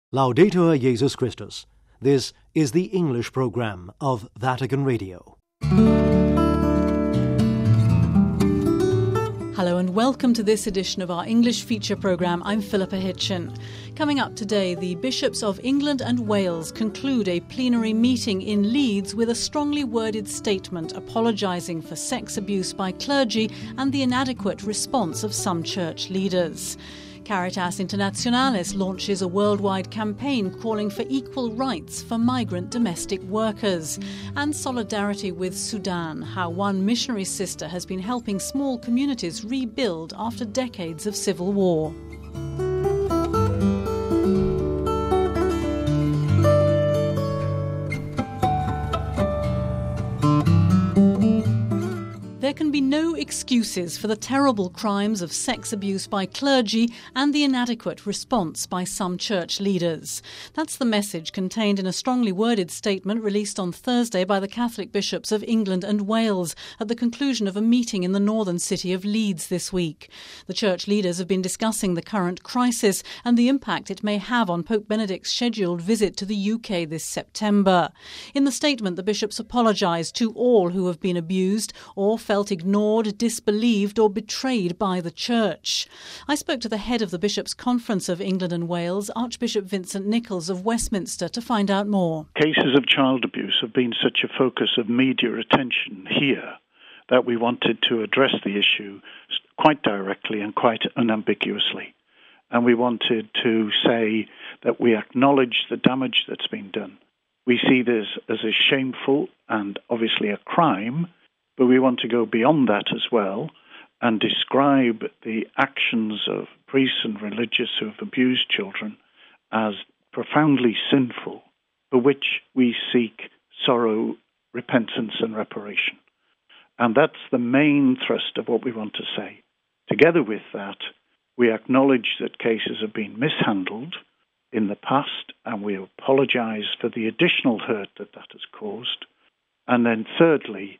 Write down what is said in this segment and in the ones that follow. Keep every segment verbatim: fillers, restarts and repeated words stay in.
Laudetur Jesus Christus. This is the English program of Vatican Radio. Hello and welcome to this edition of our English feature programme. I'm Philippa Hitchin. Coming up today, the Bishops of England and Wales conclude a plenary meeting in Leeds with a strongly worded statement apologising for sex abuse by clergy and the inadequate response of some church leaders. Caritas Internationalis launches a worldwide campaign calling for equal rights for migrant domestic workers. And solidarity with Sudan, how one missionary sister has been helping small communities rebuild after decades of civil war. There can be no excuses for the terrible crimes of sex abuse by clergy and the inadequate response by some church leaders. That's the message contained in a strongly worded statement released on Thursday by the Catholic Bishops of England and Wales at the conclusion of a meeting in the northern city of Leeds this week. The church leaders have been discussing the current crisis and the impact it may have on Pope Benedict's scheduled visit to the U K this September. In the statement, the bishops apologised to all who have been abused or felt ignored, disbelieved or betrayed by the Church. I spoke to the head of the Bishops' Conference of England and Wales, Archbishop Vincent Nichols of Westminster, to find out more. Cases of child abuse have been such a focus of media attention here that we wanted to address the issue quite directly and quite unambiguously. And we wanted to say that we acknowledge the damage that's been done. We see this as a shameful and obviously a crime, but we want to go beyond that as well and describe the actions of priests and religious who have abused children as profoundly sinful, for which we seek sorrow, repentance and reparation. And that's the main thrust of what we want to say. Together with that, we acknowledge that cases have been mishandled in the past, and we apologize for the additional hurt that that has caused. And then thirdly,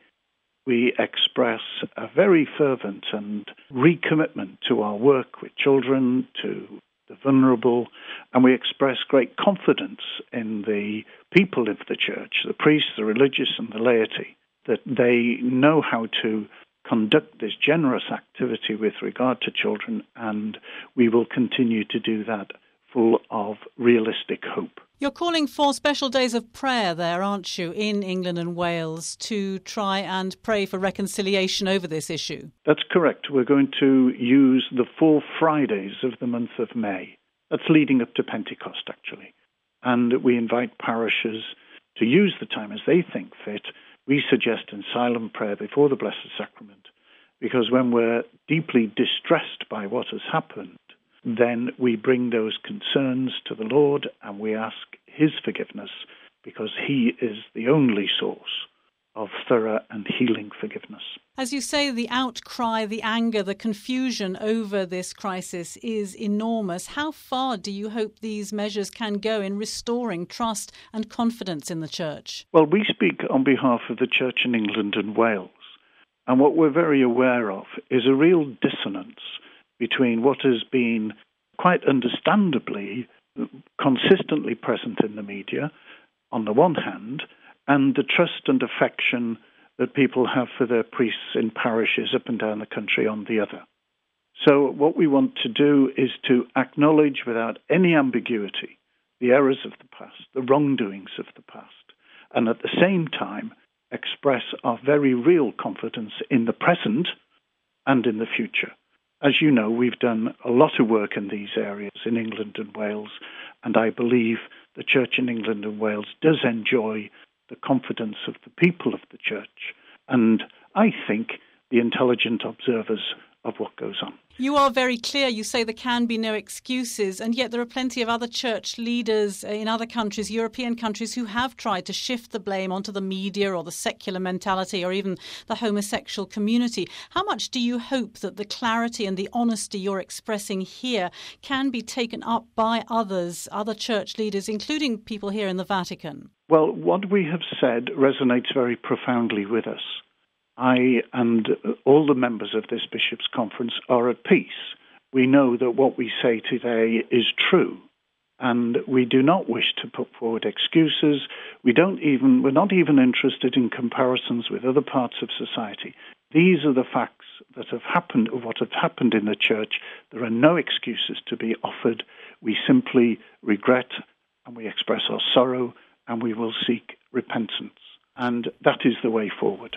we express a very fervent and recommitment to our work with children, to the vulnerable, and we express great confidence in the people of the church, the priests, the religious, and the laity, that they know how to conduct this generous activity with regard to children, and we will continue to do that full of realistic hope. You're calling for special days of prayer there, aren't you, in England and Wales to try and pray for reconciliation over this issue? That's correct. We're going to use the four Fridays of the month of May. That's leading up to Pentecost, actually. And we invite parishes to use the time as they think fit. We suggest in silent prayer before the Blessed Sacrament, because when we're deeply distressed by what has happened, then we bring those concerns to the Lord and we ask his forgiveness, because he is the only source of thorough and healing forgiveness. As you say, the outcry, the anger, the confusion over this crisis is enormous. How far do you hope these measures can go in restoring trust and confidence in the Church? Well, we speak on behalf of the Church in England and Wales, and what we're very aware of is a real dissonance between what has been quite understandably consistently present in the media, on the one hand, and the trust and affection that people have for their priests in parishes up and down the country on the other. So what we want to do is to acknowledge without any ambiguity the errors of the past, the wrongdoings of the past, and at the same time express our very real confidence in the present and in the future. As you know, we've done a lot of work in these areas in England and Wales, and I believe the Church in England and Wales does enjoy the confidence of the people of the Church, and I think the intelligent observers of what goes on. You are very clear. You say there can be no excuses, and yet there are plenty of other church leaders in other countries, European countries, who have tried to shift the blame onto the media or the secular mentality or even the homosexual community. How much do you hope that the clarity and the honesty you're expressing here can be taken up by others, other church leaders, including people here in the Vatican? Well, what we have said resonates very profoundly with us. I and all the members of this Bishops' Conference are at peace. We know that what we say today is true, And we do not wish to put forward excuses. We don't even, we're not even interested in comparisons with other parts of society. These are the facts that have happened, of what have happened in the church. There are no excuses to be offered. We simply regret and we express our sorrow and we will seek repentance. And that is the way forward.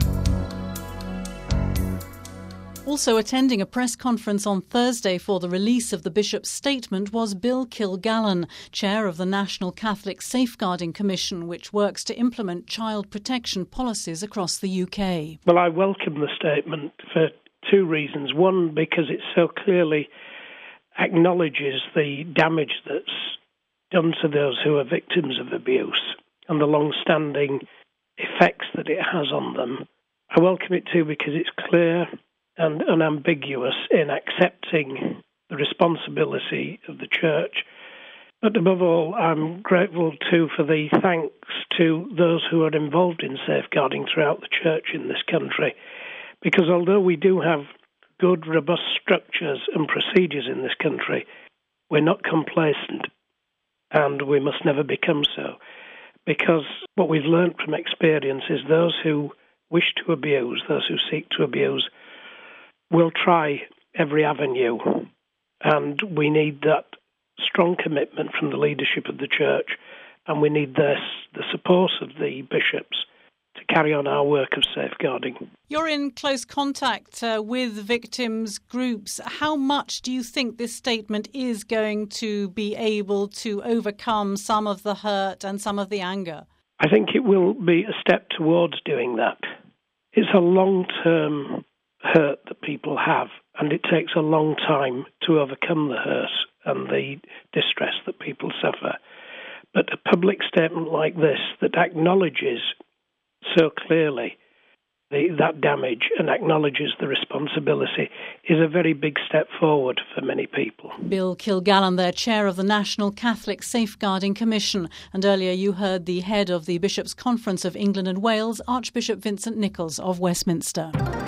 Also attending a press conference on Thursday for the release of the Bishop's statement was Bill Kilgallen, chair of the National Catholic Safeguarding Commission, which works to implement child protection policies across the U K. Well, I welcome the statement for two reasons. One, because it so clearly acknowledges the damage that's done to those who are victims of abuse and the long-standing effects that it has on them. I welcome it too because it's clear and unambiguous in accepting the responsibility of the Church. But above all, I'm grateful too for the thanks to those who are involved in safeguarding throughout the Church in this country. Because although we do have good, robust structures and procedures in this country, we're not complacent, and we must never become so. Because what we've learned from experience is those who wish to abuse, those who seek to abuse, will try every avenue, and we need that strong commitment from the leadership of the Church, and we need this, the support of the bishops to carry on our work of safeguarding. You're in close contact uh, with victims' groups. How much do you think this statement is going to be able to overcome some of the hurt and some of the anger? I think it will be a step towards doing that. It's a long-term hurt that people have, and it takes a long time to overcome the hurt and the distress that people suffer. But a public statement like this that acknowledges so clearly the, that damage and acknowledges the responsibility is a very big step forward for many people. Bill Kilgallen, there, chair of the National Catholic Safeguarding Commission. And earlier you heard the head of the Bishops' Conference of England and Wales, Archbishop Vincent Nichols of Westminster.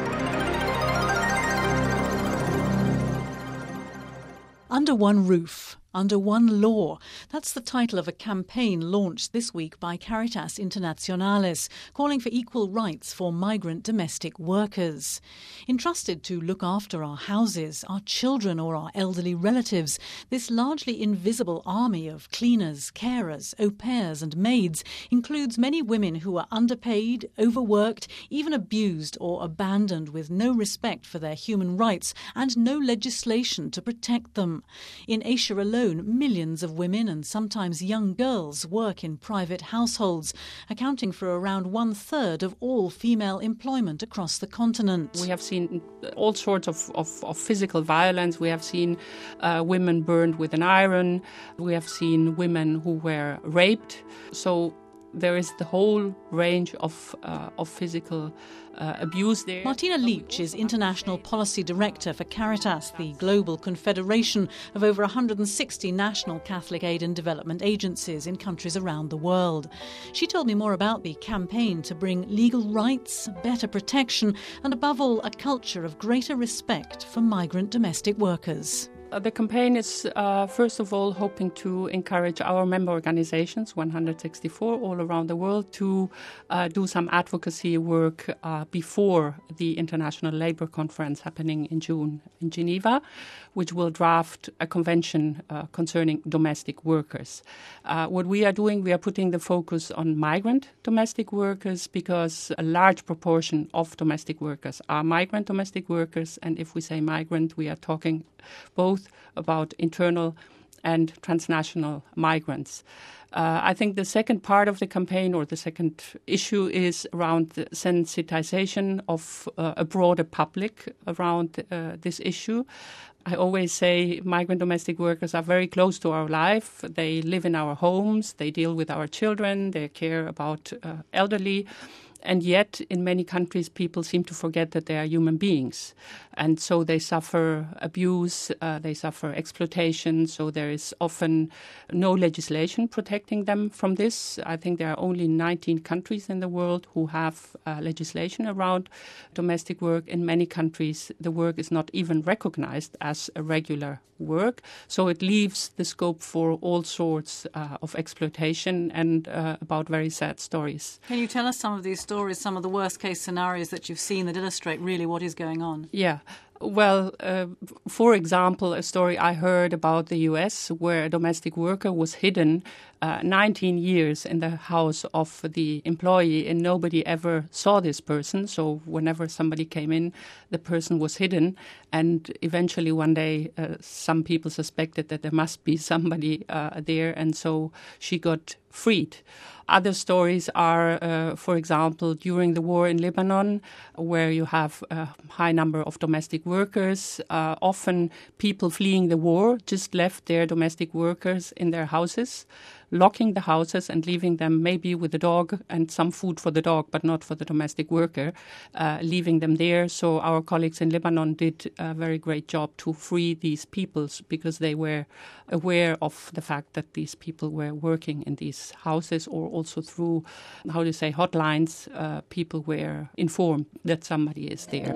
Under One Roof, Under One Law. That's the title of a campaign launched this week by Caritas Internationalis, calling for equal rights for migrant domestic workers. Entrusted to look after our houses, our children or our elderly relatives, this largely invisible army of cleaners, carers, au pairs and maids includes many women who are underpaid, overworked, even abused or abandoned with no respect for their human rights and no legislation to protect them. In Asia alone, millions of women and sometimes young girls work in private households, accounting for around one-third of all female employment across the continent. We have seen all sorts of, of, of physical violence. We have seen uh, women burned with an iron. We have seen women who were raped. So there is the whole range of uh, of physical uh, abuse there. Martina Leach is International Policy Director for Caritas, the global confederation of over one hundred sixty national Catholic aid and development agencies in countries around the world. She told me more about the campaign to bring legal rights, better protection, and above all, a culture of greater respect for migrant domestic workers. The campaign is, uh, first of all, hoping to encourage our member organizations, one hundred sixty-four all around the world, to uh, do some advocacy work uh, before the International Labour Conference happening in June in Geneva, which will draft a convention uh, concerning domestic workers. Uh, what we are doing, we are putting the focus on migrant domestic workers because a large proportion of domestic workers are migrant domestic workers. And if we say migrant, we are talking both about internal and transnational migrants. Uh, I think the second part of the campaign, or the second issue, is around the sensitization of uh, a broader public around uh, this issue. I always say migrant domestic workers are very close to our life. They live in our homes, they deal with our children, they care about uh, elderly. And yet, in many countries, people seem to forget that they are human beings. And so they suffer abuse, uh, they suffer exploitation. So there is often no legislation protecting them from this. I think there are only nineteen countries in the world who have uh, legislation around domestic work. In many countries, the work is not even recognized as a regular work. So it leaves the scope for all sorts uh, of exploitation and uh, about very sad stories. Can you tell us some of these stories, some of the worst case scenarios that you've seen that illustrate really what is going on? Yeah. Well, uh, for example, a story I heard about the U S where a domestic worker was hidden uh, nineteen years in the house of the employee and nobody ever saw this person. So whenever somebody came in, the person was hidden. And eventually one day, uh, some people suspected that there must be somebody uh, there. And so she got freed. Other stories are, uh, for example, during the war in Lebanon, where you have a high number of domestic workers. Uh, often people fleeing the war just left their domestic workers in their houses, locking the houses and leaving them maybe with the dog and some food for the dog, but not for the domestic worker, uh, leaving them there. So our colleagues in Lebanon did a very great job to free these peoples because they were aware of the fact that these people were working in these houses, or also through, how to say, hotlines, uh, people were informed that somebody is there.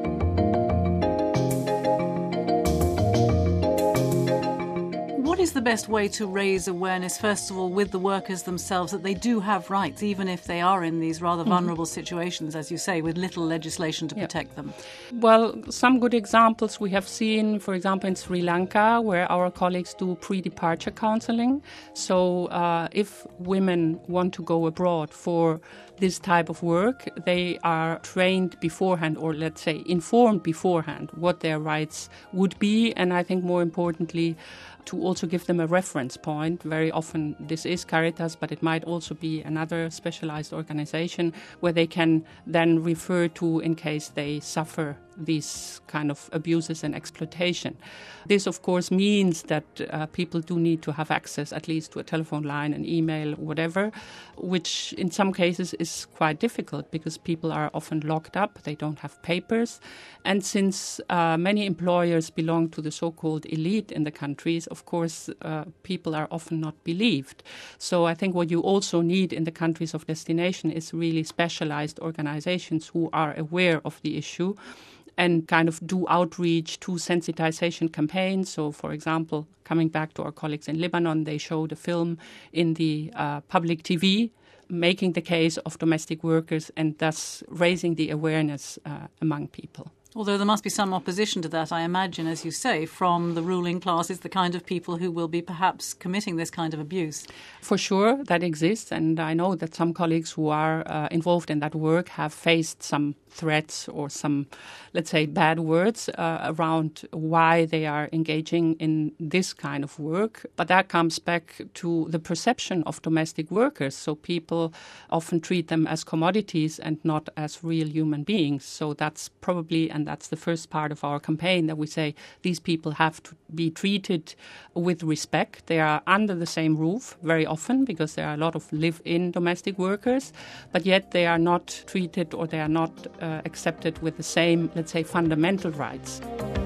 What is the best way to raise awareness, first of all, with the workers themselves, that they do have rights, even if they are in these rather mm-hmm. vulnerable situations, as you say, with little legislation to yeah. protect them? Well, some good examples we have seen, for example, in Sri Lanka, where our colleagues do pre-departure counseling. So uh, if women want to go abroad for this type of work, they are trained beforehand, or let's say informed beforehand, what their rights would be. And I think more importantly, to also give them a reference point. Very often this is Caritas, but it might also be another specialized organization where they can then refer to in case they suffer these kind of abuses and exploitation. This, of course, means that uh, people do need to have access at least to a telephone line, an email, whatever, which in some cases is quite difficult because people are often locked up, they don't have papers. And since uh, many employers belong to the so-called elite in the countries, of course, uh, people are often not believed. So I think what you also need in the countries of destination is really specialized organizations who are aware of the issue and kind of do outreach to sensitization campaigns. So, for example, coming back to our colleagues in Lebanon, they showed a film in the uh, public T V making the case of domestic workers and thus raising the awareness uh, among people. Although there must be some opposition to that, I imagine, as you say, from the ruling classes, the kind of people who will be perhaps committing this kind of abuse. For sure, that exists. And I know that some colleagues who are uh, involved in that work have faced some threats or some, let's say, bad words uh, around why they are engaging in this kind of work. But that comes back to the perception of domestic workers. So people often treat them as commodities and not as real human beings. So that's probably, and that's the first part of our campaign, that we say these people have to be treated with respect. They are under the same roof very often because there are a lot of live-in domestic workers, but yet they are not treated or they are not uh, accepted with the same, let's say, fundamental rights.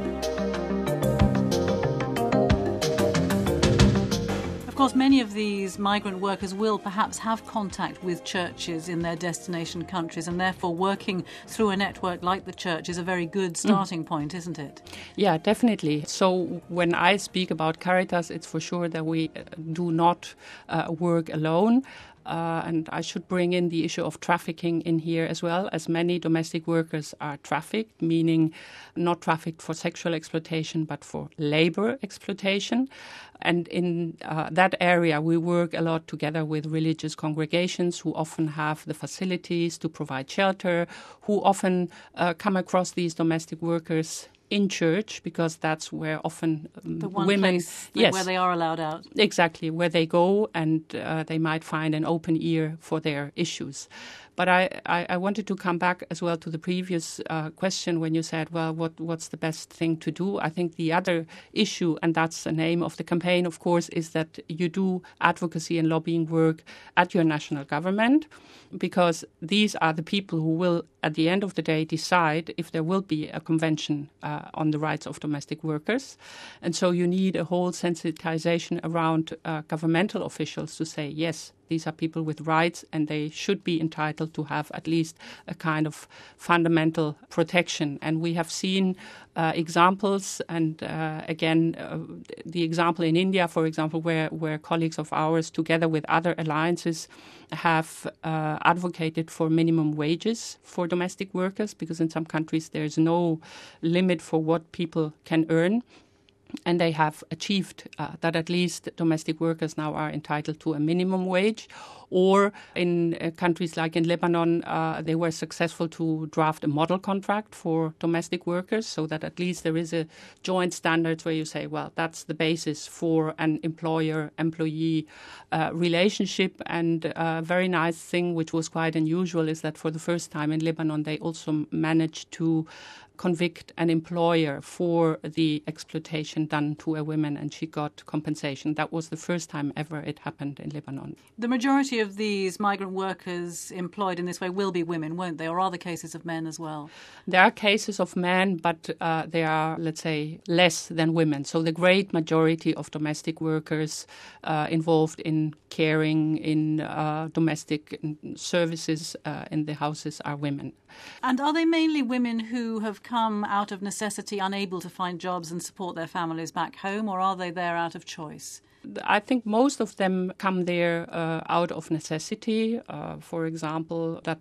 Of course, many of these migrant workers will perhaps have contact with churches in their destination countries, and therefore working through a network like the church is a very good starting mm. point, isn't it? Yeah, definitely. So when I speak about Caritas, it's for sure that we do not uh, work alone. Uh, and I should bring in the issue of trafficking in here as well, as many domestic workers are trafficked, meaning not trafficked for sexual exploitation, but for labor exploitation. And in uh, that area, we work a lot together with religious congregations who often have the facilities to provide shelter, who often uh, come across these domestic workers in church, because that's where often um, the one women, place yes, where they are allowed out. Exactly, where they go and uh, they might find an open ear for their issues. But I, I, I wanted to come back as well to the previous uh, question when you said, well, what, what's the best thing to do? I think the other issue, and that's the name of the campaign, of course, is that you do advocacy and lobbying work at your national government, because these are the people who will, at the end of the day, decide if there will be a convention uh, on the rights of domestic workers. And so you need a whole sensitization around uh, governmental officials to say, yes, these are people with rights and they should be entitled to have at least a kind of fundamental protection. And we have seen uh, examples, and uh, again, uh, the example in India, for example, where, where colleagues of ours, together with other alliances, have uh, advocated for minimum wages for domestic workers, because in some countries there's no limit for what people can earn. And they have achieved uh, that at least domestic workers now are entitled to a minimum wage. Or in uh, countries like in Lebanon, uh, they were successful to draft a model contract for domestic workers, so that at least there is a joint standards where you say, well, that's the basis for an employer-employee uh, relationship. And a very nice thing, which was quite unusual, is that for the first time in Lebanon, they also managed to convict an employer for the exploitation done to a woman, and she got compensation. That was the first time ever it happened in Lebanon. The majority of these migrant workers employed in this way will be women, won't they? Or are there cases of men as well? There are cases of men, but uh, they are, let's say, less than women. So the great majority of domestic workers uh, involved in caring, in uh, domestic services uh, in the houses are women. And are they mainly women who have come out of necessity, unable to find jobs and support their families back home, or are they there out of choice? I think most of them come there uh, out of necessity. Uh, for example, that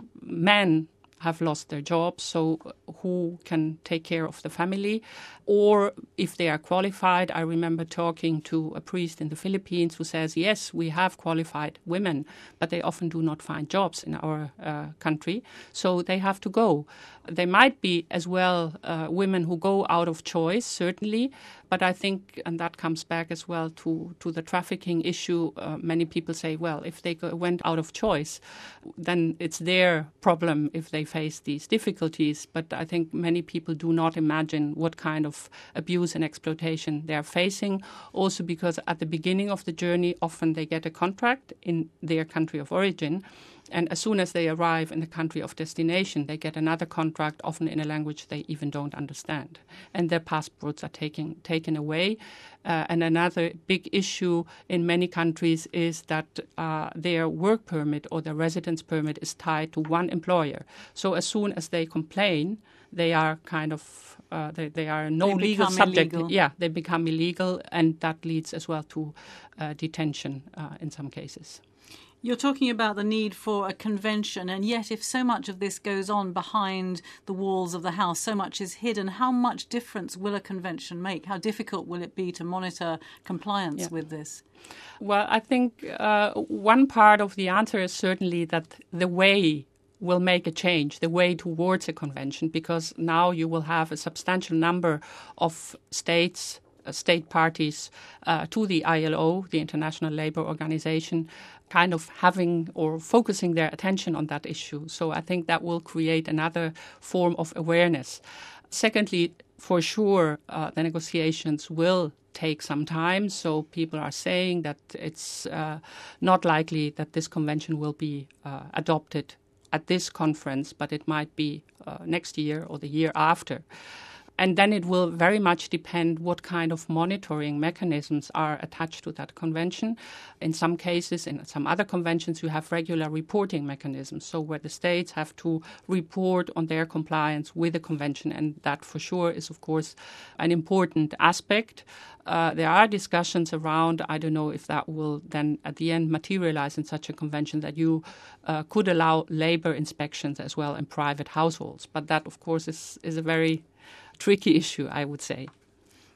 men have lost their jobs, so who can take care of the family? Or if they are qualified, I remember talking to a priest in the Philippines who says, yes, we have qualified women, but they often do not find jobs in our uh, country, so they have to go. There might be as well uh, women who go out of choice, certainly, but I think, and that comes back as well to, to the trafficking issue, uh, many people say, well, if they go, went out of choice, then it's their problem if they face these difficulties. But I think many people do not imagine what kind of abuse and exploitation they are facing, also because at the beginning of the journey, often they get a contract in their country of origin. And as soon as they arrive in the country of destination, they get another contract, often in a language they even don't understand. And their passports are taken, taken away. Uh, and another big issue in many countries is that uh, their work permit or their residence permit is tied to one employer. So as soon as they complain, they are kind of, uh, they, they are no they legal subject. Illegal. Yeah, they become illegal, and that leads as well to uh, detention uh, in some cases. You're talking about the need for a convention, and yet if so much of this goes on behind the walls of the House, so much is hidden, how much difference will a convention make? How difficult will it be to monitor compliance yeah. with this? Well, I think uh, one part of the answer is certainly that the way will make a change, the way towards a convention, because now you will have a substantial number of states, uh, state parties uh, to the I L O, the International Labour Organization, kind of having or focusing their attention on that issue. So I think that will create another form of awareness. Secondly, for sure, uh, the negotiations will take some time. So people are saying that it's uh, not likely that this convention will be uh, adopted at this conference, but it might be uh, next year or the year after. And then it will very much depend what kind of monitoring mechanisms are attached to that convention. In some cases, in some other conventions, you have regular reporting mechanisms, so where the states have to report on their compliance with the convention, and that for sure is, of course, an important aspect. Uh, there are discussions around, I don't know if that will then at the end materialize in such a convention, that you uh, could allow labor inspections as well in private households. But that, of course, is, is a very tricky issue, I would say.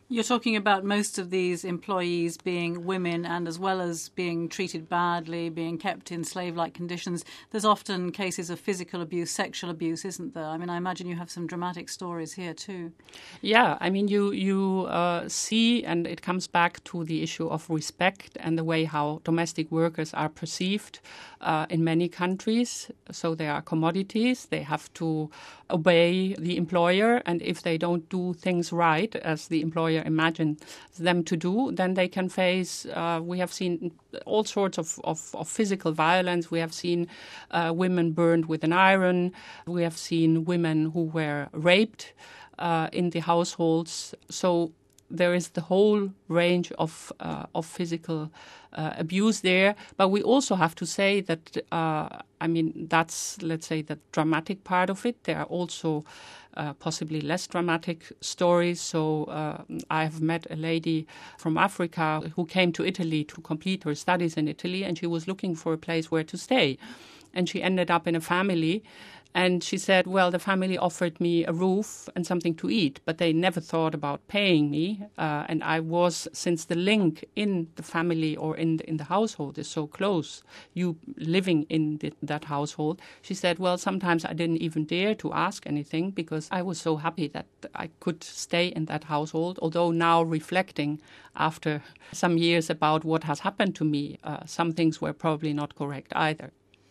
You're talking about most of these employees being women, and as well as being treated badly, being kept in slave-like conditions, there's often cases of physical abuse, sexual abuse, isn't there? I mean, I imagine you have some dramatic stories here too. Yeah, I mean, you, you uh, see, and it comes back to the issue of respect and the way how domestic workers are perceived uh, in many countries. So they are commodities, they have to obey the employer, and if they don't do things right, as the employer imagine them to do, then they can face, uh, we have seen all sorts of, of, of physical violence. We have seen uh, women burned with an iron. We have seen women who were raped uh, in the households. So there is the whole range of uh, of physical uh, abuse there. But we also have to say that, uh, I mean, that's, let's say, the dramatic part of it. There are also uh, possibly less dramatic stories. So uh, I have met a lady from Africa who came to Italy to complete her studies in Italy, and she was looking for a place where to stay. And she ended up in a family. And she said, well, the family offered me a roof and something to eat, but they never thought about paying me. Uh, and I was, since the link in the family or in the, in the household is so close, you living in the, that household, she said, well, sometimes I didn't even dare to ask anything because I was so happy that I could stay in that household. Although now reflecting after some years about what has happened to me, uh, some things were probably not correct either.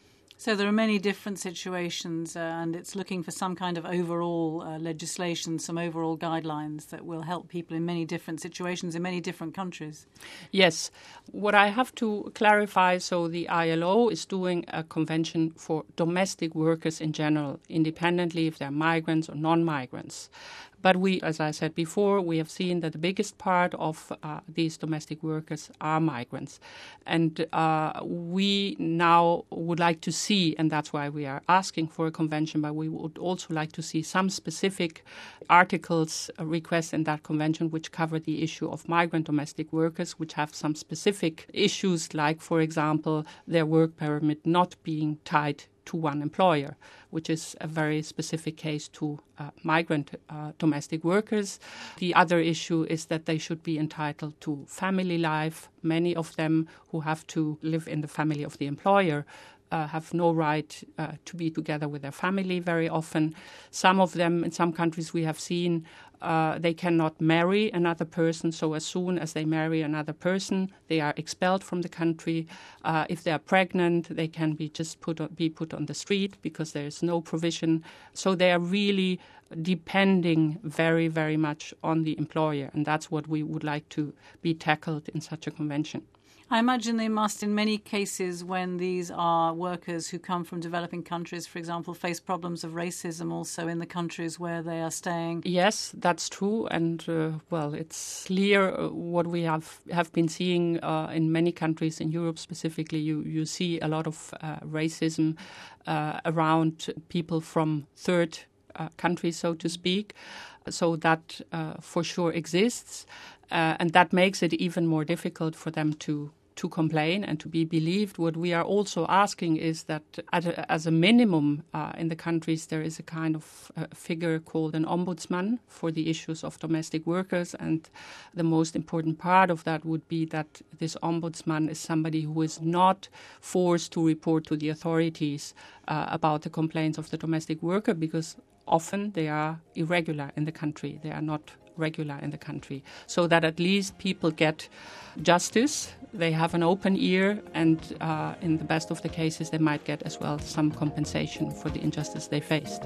So there are many different situations, uh, and it's looking for some kind of overall uh, legislation, some overall guidelines that will help people in many different situations in many different countries. Yes. What I have to clarify, so the I L O is doing a convention for domestic workers in general, independently if they're migrants or non-migrants. But we, as I said before, we have seen that the biggest part of uh, these domestic workers are migrants. And uh, we now would like to see, and that's why we are asking for a convention, but we would also like to see some specific articles, uh, requests in that convention which cover the issue of migrant domestic workers, which have some specific issues like, for example, their work permit not being tied to one employer, which is a very specific case to uh, migrant uh, domestic workers. The other issue is that they should be entitled to family life. Many of them who have to live in the family of the employer uh, have no right uh, to be together with their family very often. Some of them, in some countries we have seen, Uh, they cannot marry another person, so as soon as they marry another person, they are expelled from the country. Uh, if they are pregnant, they can be just put on, be put on the street because there is no provision. So they are really depending very, very much on the employer, and that's what we would like to be tackled in such a convention. I imagine they must, in many cases, when these are workers who come from developing countries, for example, face problems of racism also in the countries where they are staying. Yes, that's true. And, uh, well, it's clear uh, what we have, have been seeing uh, in many countries, in Europe specifically. You, you see a lot of uh, racism uh, around people from third uh, countries, so to speak. So that uh, for sure exists. Uh, and that makes it even more difficult for them to to complain and to be believed. What we are also asking is that at a, as a minimum uh, in the countries there is a kind of uh, figure called an ombudsman for the issues of domestic workers, and the most important part of that would be that this ombudsman is somebody who is not forced to report to the authorities uh, about the complaints of the domestic worker, because often they are irregular in the country. They are not regular in the country, so that at least people get justice, they have an open ear, and uh, in the best of the cases they might get as well some compensation for the injustice they faced.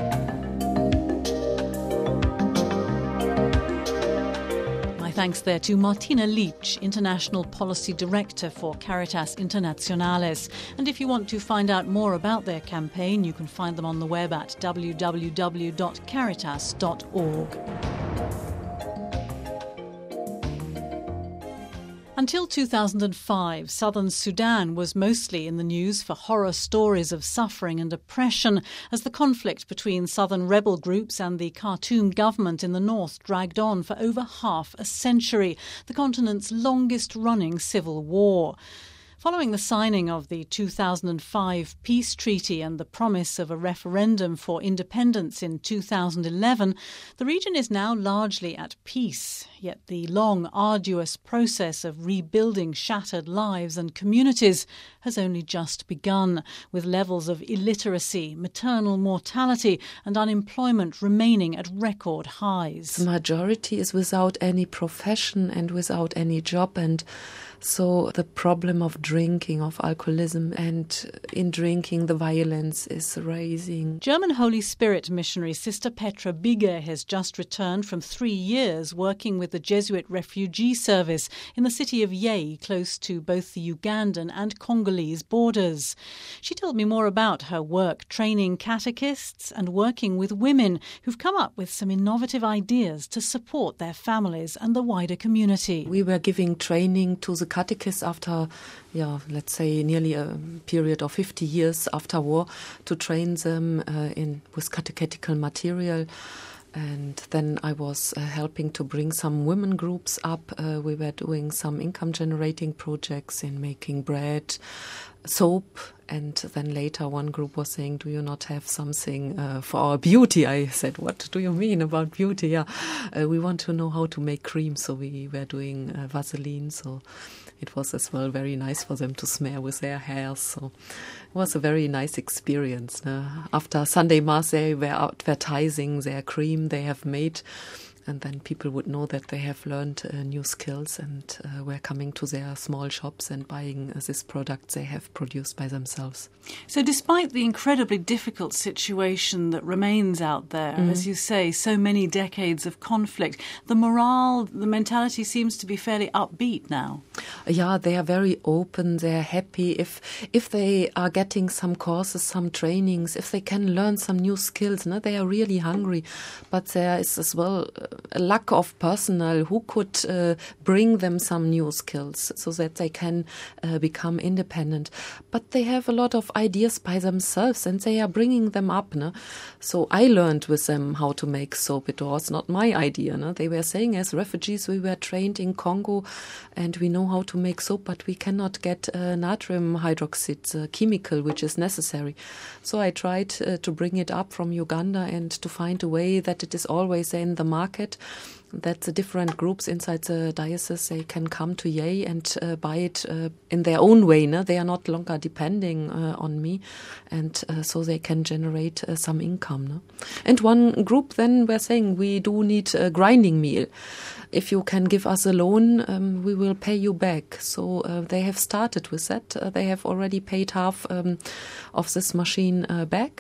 Thanks there to Martina Leach, International Policy Director for Caritas Internationales. And if you want to find out more about their campaign, you can find them on the web at w w w dot caritas dot org. Until two thousand five, southern Sudan was mostly in the news for horror stories of suffering and oppression as the conflict between southern rebel groups and the Khartoum government in the north dragged on for over half a century, the continent's longest-running civil war. Following the signing of the two thousand five peace treaty and the promise of a referendum for independence in two thousand eleven, the region is now largely at peace. Yet the long, arduous process of rebuilding shattered lives and communities has only just begun, with levels of illiteracy, maternal mortality and unemployment remaining at record highs. The majority is without any profession and without any job, and so the problem of drinking, of alcoholism, and in drinking the violence is rising. German Holy Spirit missionary Sister Petra Bigge has just returned from three years working with the Jesuit refugee service in the city of Yei, close to both the Ugandan and Congolese borders. She told me more about her work training catechists and working with women who've come up with some innovative ideas to support their families and the wider community. We were giving training to the catechists after, yeah, let's say nearly a period of fifty years after war, to train them uh, in with catechetical material. And then I was uh, helping to bring some women groups up. Uh, we were doing some income generating projects in making bread, soap. And then later one group was saying, do you not have something uh, for our beauty? I said, what do you mean about beauty? Yeah, uh, we want to know how to make cream. So we were doing uh, Vaseline. So it was as well very nice for them to smear with their hair. So it was a very nice experience. Uh, after Sunday Mass, they were advertising their cream they have made. And then people would know that they have learned uh, new skills and uh, were coming to their small shops and buying uh, this product they have produced by themselves. So despite the incredibly difficult situation that remains out there, mm. as you say, so many decades of conflict, the morale, the mentality seems to be fairly upbeat now. Yeah, they are very open, they are happy. If if they are getting some courses, some trainings, if they can learn some new skills, no, they are really hungry. But there is as well a lack of personnel who could uh, bring them some new skills so that they can uh, become independent. But they have a lot of ideas by themselves and they are bringing them up. No? So I learned with them how to make soap. It was not my idea. No? They were saying as refugees we were trained in Congo and we know how to make soap, but we cannot get uh, natrium hydroxide, the chemical which is necessary. So I tried uh, to bring it up from Uganda and to find a way that it is always in the market, that the different groups inside the diocese, they can come to Yei and uh, buy it uh, in their own way. No? They are not longer depending uh, on me, and uh, so they can generate uh, some income. No? And one group then were saying, we do need a grinding meal. If you can give us a loan, um, we will pay you back. So uh, they have started with that. Uh, they have already paid half um, of this machine uh, back.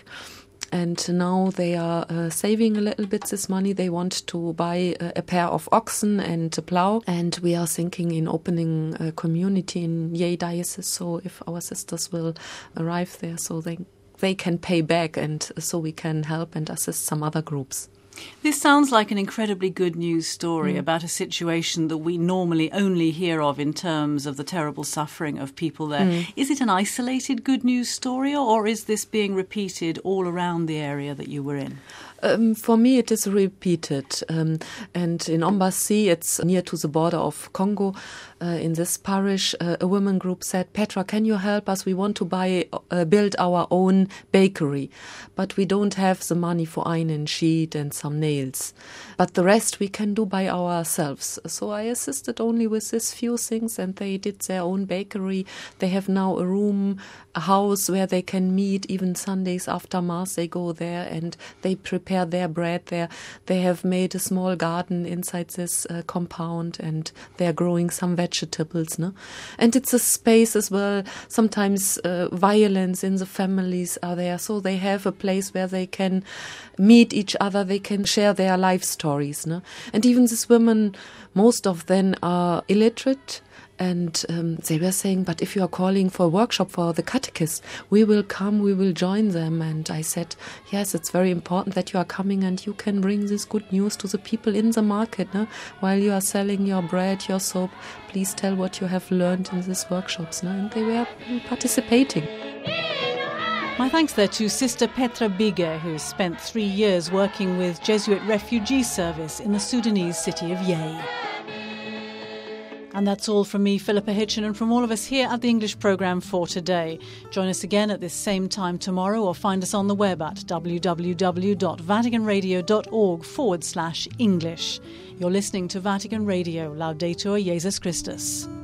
And now they are uh, saving a little bit this money. They want to buy a, a pair of oxen and a plow. And we are thinking in opening a community in Yei Diocese. So if our sisters will arrive there, so they they can pay back, and so we can help and assist some other groups. This sounds like an incredibly good news story mm. about a situation that we normally only hear of in terms of the terrible suffering of people there. Mm. Is it an isolated good news story, or is this being repeated all around the area that you were in? Um, for me, it is repeated. Um, and in Ombasi, it's near to the border of Congo. Uh, in this parish, uh, a women group said, Petra, can you help us? We want to buy, uh, build our own bakery, but we don't have the money for iron sheet and some nails. But the rest we can do by ourselves. So I assisted only with these few things, and they did their own bakery. They have now a room, a house where they can meet. Even Sundays after Mass, they go there and they prepare their bread there. They have made a small garden inside this uh, compound, and they are growing some vegetables. No? And it's a space as well. Sometimes uh, violence in the families are there, so they have a place where they can meet each other. They can share their life stories. No? And even these women, most of them are illiterate. And um, they were saying, but if you are calling for a workshop for the catechists, we will come, we will join them. And I said, yes, it's very important that you are coming and you can bring this good news to the people in the market. No? While you are selling your bread, your soap, please tell what you have learned in these workshops. No? And they were participating. My thanks there to Sister Petra Bigge, who spent three years working with Jesuit Refugee Service in the Sudanese city of Yei. And that's all from me, Philippa Hitchen, and from all of us here at the English programme for today. Join us again at this same time tomorrow, or find us on the web at www.vaticanradio.org forward slash English. You're listening to Vatican Radio, Laudetur Jesus Christus.